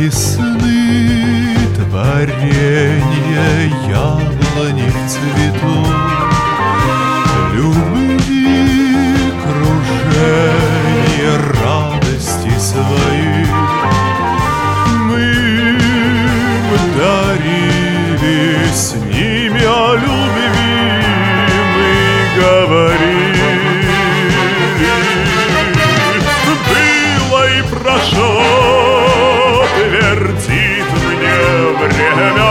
весны творенье яблони в цвету, любви кружение, радости свои мы им дарили, с ними о любви мы говорили. Было и прошло, твердит мне время,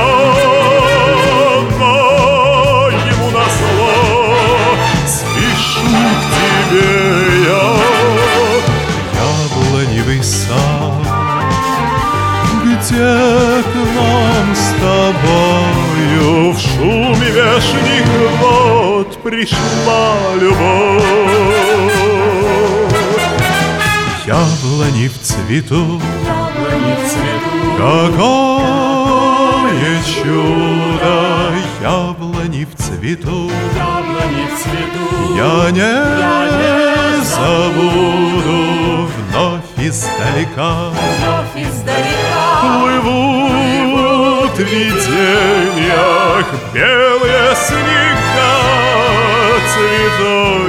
но ему назло спешу к тебе я. Яблоневый сад, где к нам с тобою в шуме вешних вод пришла любовь. Яблони в цвету, какое чудо! Яблони в цвету, я не забуду. Вновь издалека плывут в видениях белые снега цветов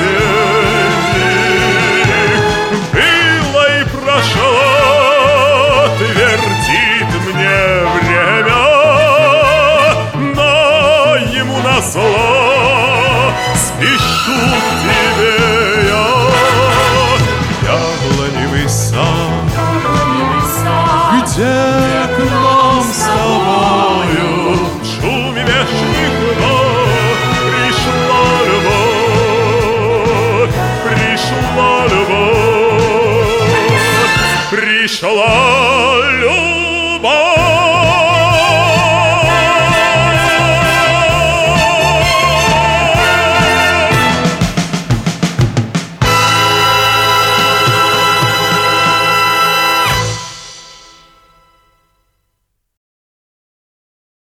весенних. Было и прошло, твердит мне время, но ему назло спешу к тебе я. Яблоневый сад, где к нам с тобою в шуме вешних вод пришла любовь, пришла любовь, пришла любовь.